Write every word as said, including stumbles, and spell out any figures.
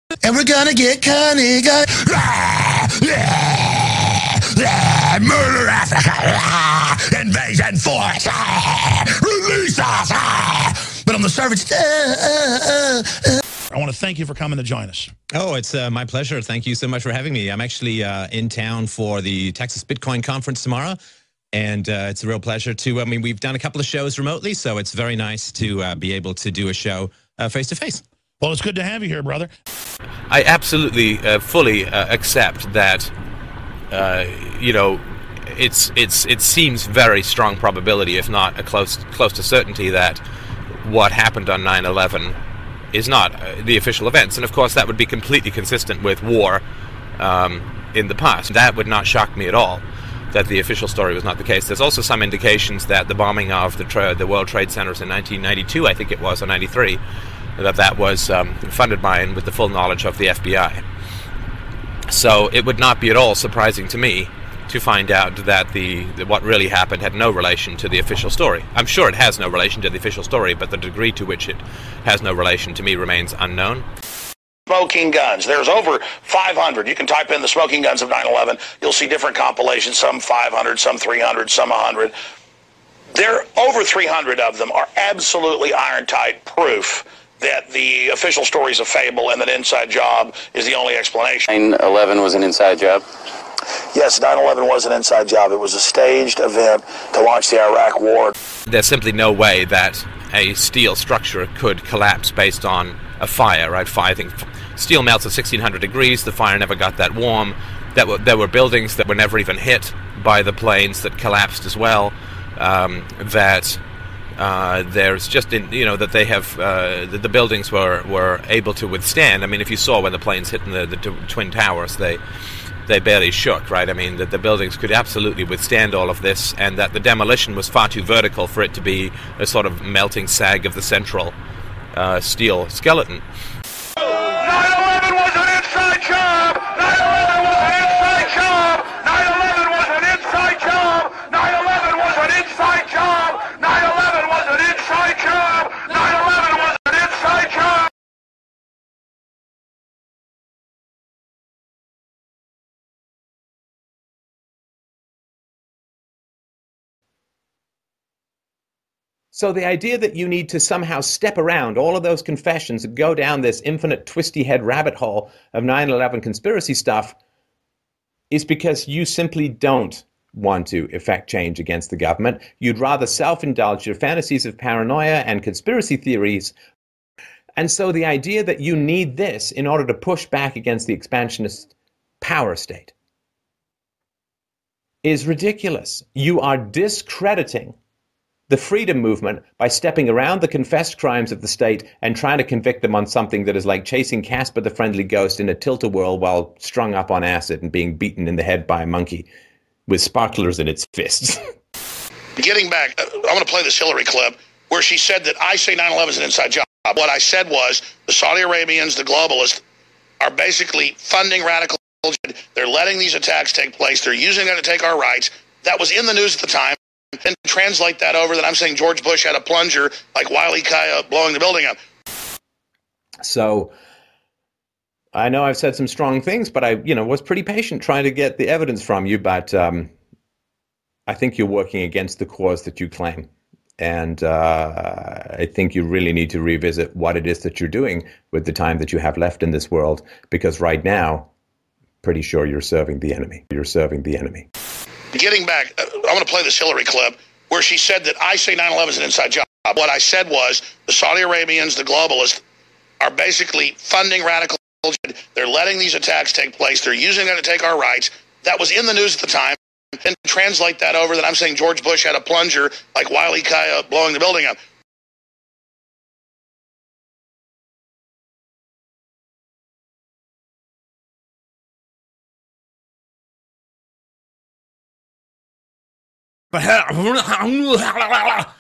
And we're gonna get Connie. Murder Africa! Invasion force! Release us! But on the surface... I want to thank you for coming to join us. Oh, it's uh, my pleasure. Thank you so much for having me. I'm actually uh, in town for the Texas Bitcoin Conference tomorrow, and uh, it's a real pleasure to, I mean, we've done a couple of shows remotely, so it's very nice to uh, be able to do a show uh, face-to-face. Well, it's good to have you here, brother. I absolutely, uh, fully uh, accept that, uh, you know, it's it's it seems very strong probability, if not a close close to certainty, that what happened on nine eleven is not uh, the official events. And of course that would be completely consistent with war um, in the past. That would not shock me at all, that the official story was not the case. There's also some indications that the bombing of the, tra the World Trade Centers in nineteen ninety-two, I think it was, or ninety-three, that that was um, funded by and with the full knowledge of the F B I. So it would not be at all surprising to me to find out that the, the what really happened had no relation to the official story. I'm sure it has no relation to the official story, but the degree to which it has no relation to me remains unknown. Smoking guns. There's over five hundred. You can type in the smoking guns of nine eleven. You'll see different compilations, some five hundred, some three hundred, some one hundred. There, over three hundred of them are absolutely iron-tight proof that the official story is a fable and that inside job is the only explanation. nine eleven was an inside job? Yes, nine eleven was an inside job. It was a staged event to launch the Iraq War. There's simply no way that a steel structure could collapse based on a fire, right? Fire, I think steel melts at sixteen hundred degrees. The fire never got that warm. That were, there were buildings that were never even hit by the planes that collapsed as well. Um, that uh, there's just, in, you know, that they have, uh, the, the buildings were, were able to withstand. I mean, if you saw when the planes hit in the, the t Twin Towers, they they barely shook, right? I mean, that the buildings could absolutely withstand all of this, and that the demolition was far too vertical for it to be a sort of melting sag of the central uh, steel skeleton. nine eleven was an inside job! nine eleven was an inside job! nine eleven was an inside job! nine eleven was an inside job! nine eleven was an inside job! nine eleven was an inside job! So the idea that you need to somehow step around all of those confessions and go down this infinite twisty head rabbit hole of nine eleven conspiracy stuff is because you simply don't want to effect change against the government. You'd rather self-indulge your fantasies of paranoia and conspiracy theories. And so the idea that you need this in order to push back against the expansionist power state is ridiculous. You are discrediting the freedom movement by stepping around the confessed crimes of the state and trying to convict them on something that is like chasing Casper the Friendly Ghost in a tilt-a-whirl while strung up on acid and being beaten in the head by a monkey with sparklers in its fists. Getting back, I'm going to play this Hillary clip where she said that I say nine eleven is an inside job. What I said was the Saudi Arabians, the globalists, are basically funding radical. They're letting these attacks take place. They're using that to take our rights. That was in the news at the time. And translate that over that I'm saying George Bush had a plunger like Wile E. Coyote blowing the building up. So I know I've said some strong things, but I, you know, was pretty patient trying to get the evidence from you. But um, I think you're working against the cause that you claim. And uh, I think you really need to revisit what it is that you're doing with the time that you have left in this world, because right now, pretty sure you're serving the enemy. You're serving the enemy. Getting back, I'm going to play this Hillary clip where she said that I say nine eleven is an inside job. What I said was the Saudi Arabians, the globalists, are basically funding radical. They're letting these attacks take place. They're using that to take our rights. That was in the news at the time. And translate that over that I'm saying George Bush had a plunger like Wile E. Coyote blowing the building up. But